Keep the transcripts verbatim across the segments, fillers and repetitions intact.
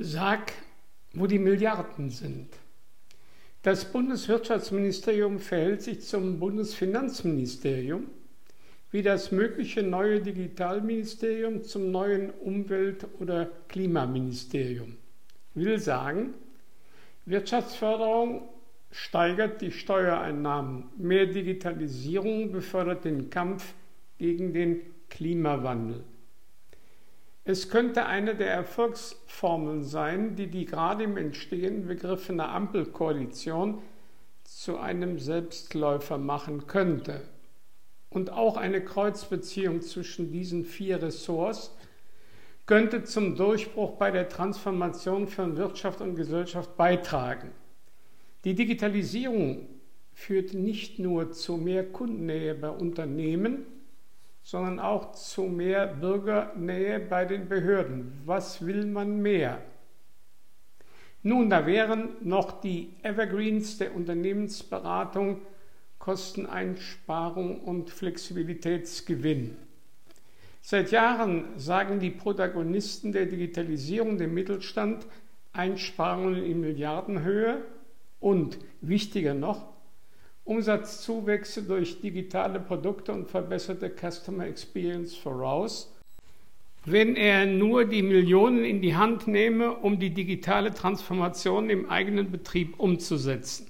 Sag, wo die Milliarden sind. Das Bundeswirtschaftsministerium verhält sich zum Bundesfinanzministerium wie das mögliche neue Digitalministerium zum neuen Umwelt- oder Klimaministerium. Will sagen, Wirtschaftsförderung steigert die Steuereinnahmen, mehr Digitalisierung befördert den Kampf gegen den Klimawandel. Es könnte eine der Erfolgsformeln sein, die die gerade im Entstehen begriffene Ampelkoalition zu einem Selbstläufer machen könnte. Und auch eine Kreuzbeziehung zwischen diesen vier Ressorts könnte zum Durchbruch bei der Transformation von Wirtschaft und Gesellschaft beitragen. Die Digitalisierung führt nicht nur zu mehr Kundennähe bei Unternehmen, sondern auch zu mehr Bürgernähe bei den Behörden. Was will man mehr? Nun, da wären noch die Evergreens der Unternehmensberatung, Kosteneinsparung und Flexibilitätsgewinn. Seit Jahren sagen die Protagonisten der Digitalisierung dem Mittelstand Einsparungen in Milliardenhöhe und, wichtiger noch, Umsatzzuwächse durch digitale Produkte und verbesserte Customer Experience voraus, wenn er nur die Millionen in die Hand nehme, um die digitale Transformation im eigenen Betrieb umzusetzen.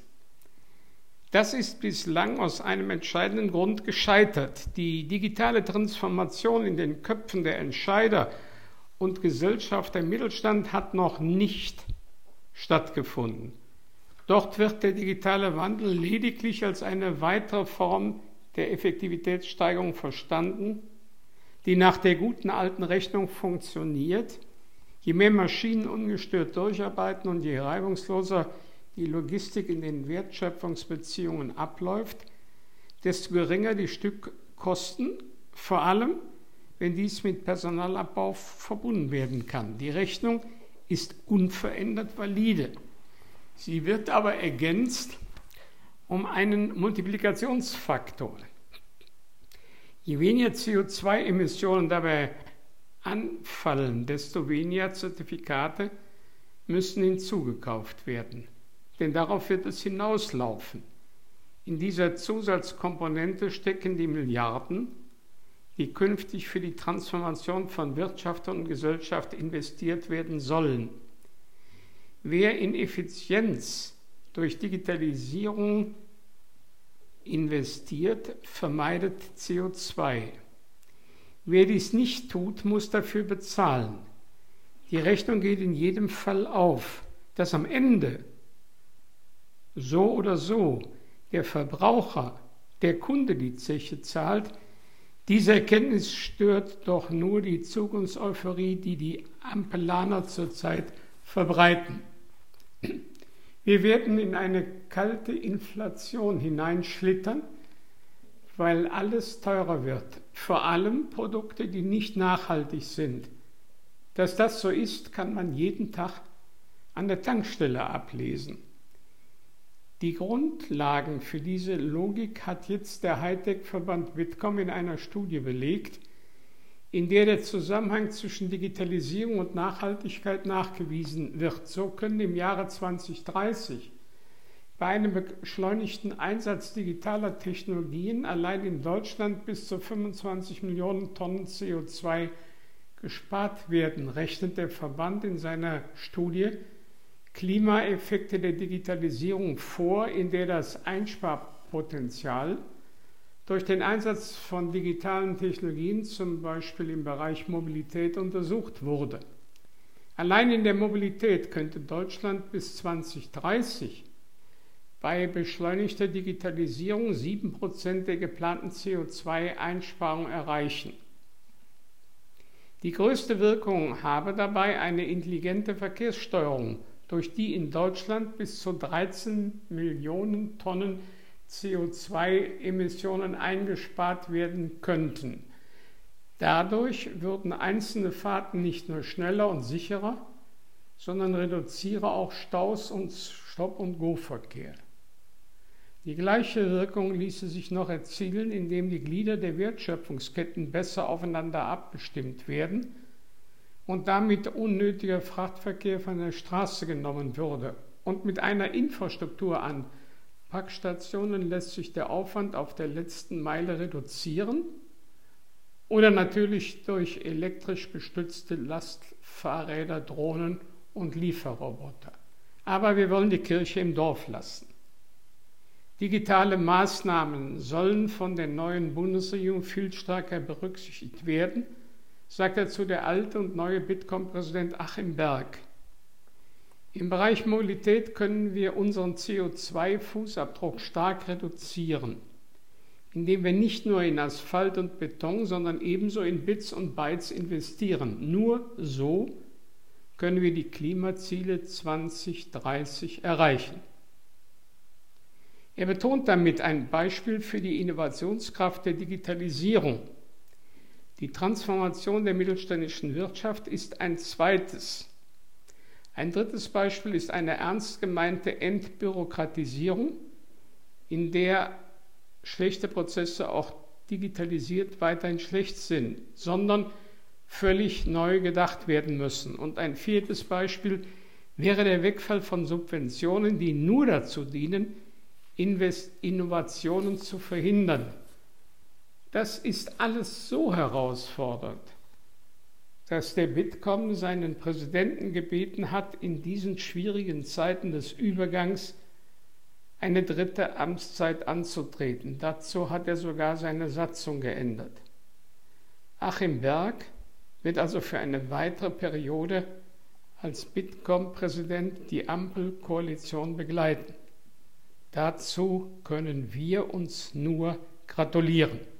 Das ist bislang aus einem entscheidenden Grund gescheitert. Die digitale Transformation in den Köpfen der Entscheider und Gesellschafter im Mittelstand hat noch nicht stattgefunden. Dort wird der digitale Wandel lediglich als eine weitere Form der Effektivitätssteigerung verstanden, die nach der guten alten Rechnung funktioniert. Je mehr Maschinen ungestört durcharbeiten und je reibungsloser die Logistik in den Wertschöpfungsbeziehungen abläuft, desto geringer die Stückkosten, vor allem wenn dies mit Personalabbau verbunden werden kann. Die Rechnung ist unverändert valide. Sie wird aber ergänzt um einen Multiplikationsfaktor. Je weniger C O zwei Emissionen dabei anfallen, desto weniger Zertifikate müssen hinzugekauft werden. Denn darauf wird es hinauslaufen. In dieser Zusatzkomponente stecken die Milliarden, die künftig für die Transformation von Wirtschaft und Gesellschaft investiert werden sollen. Wer in Effizienz durch Digitalisierung investiert, vermeidet C O zwei. Wer dies nicht tut, muss dafür bezahlen. Die Rechnung geht in jedem Fall auf, dass am Ende so oder so der Verbraucher, der Kunde die Zeche zahlt. Diese Erkenntnis stört doch nur die Zukunftseuphorie, die die Ampelaner zurzeit verbreiten. Wir werden in eine kalte Inflation hineinschlittern, weil alles teurer wird, vor allem Produkte, die nicht nachhaltig sind. Dass das so ist, kann man jeden Tag an der Tankstelle ablesen. Die Grundlagen für diese Logik hat jetzt der Hightech-Verband Bitkom in einer Studie belegt, in der der Zusammenhang zwischen Digitalisierung und Nachhaltigkeit nachgewiesen wird. So können im Jahre zweitausenddreißig bei einem beschleunigten Einsatz digitaler Technologien allein in Deutschland bis zu fünfundzwanzig Millionen Tonnen C O zwei gespart werden, rechnet der Verband in seiner Studie Klimaeffekte der Digitalisierung vor, in der das Einsparpotenzial durch den Einsatz von digitalen Technologien, zum Beispiel im Bereich Mobilität, untersucht wurde. Allein in der Mobilität könnte Deutschland bis zweitausenddreißig bei beschleunigter Digitalisierung sieben Prozent der geplanten C O zwei Einsparung erreichen. Die größte Wirkung habe dabei eine intelligente Verkehrssteuerung, durch die in Deutschland bis zu dreizehn Millionen Tonnen C O zwei Emissionen eingespart werden könnten. Dadurch würden einzelne Fahrten nicht nur schneller und sicherer, sondern reduziere auch Staus und Stopp- und Go-Verkehr. Die gleiche Wirkung ließe sich noch erzielen, indem die Glieder der Wertschöpfungsketten besser aufeinander abgestimmt werden und damit unnötiger Frachtverkehr von der Straße genommen würde. Und mit einer Infrastruktur an Packstationen lässt sich der Aufwand auf der letzten Meile reduzieren oder natürlich durch elektrisch gestützte Lastfahrräder, Drohnen und Lieferroboter. Aber wir wollen die Kirche im Dorf lassen. Digitale Maßnahmen sollen von der neuen Bundesregierung viel stärker berücksichtigt werden, sagt dazu der alte und neue Bitkom-Präsident Achim Berg. Im Bereich Mobilität können wir unseren C O zwei Fußabdruck stark reduzieren, indem wir nicht nur in Asphalt und Beton, sondern ebenso in Bits und Bytes investieren. Nur so können wir die Klimaziele zwanzig dreißig erreichen. Er betont damit ein Beispiel für die Innovationskraft der Digitalisierung. Die Transformation der mittelständischen Wirtschaft ist ein zweites. Ein drittes Beispiel ist eine ernst gemeinte Entbürokratisierung, in der schlechte Prozesse auch digitalisiert weiterhin schlecht sind, sondern völlig neu gedacht werden müssen. Und ein viertes Beispiel wäre der Wegfall von Subventionen, die nur dazu dienen, Invest- Innovationen zu verhindern. Das ist alles so herausfordernd, dass der Bitkom seinen Präsidenten gebeten hat, in diesen schwierigen Zeiten des Übergangs eine dritte Amtszeit anzutreten. Dazu hat er sogar seine Satzung geändert. Achim Berg wird also für eine weitere Periode als Bitkom-Präsident die Ampelkoalition begleiten. Dazu können wir uns nur gratulieren.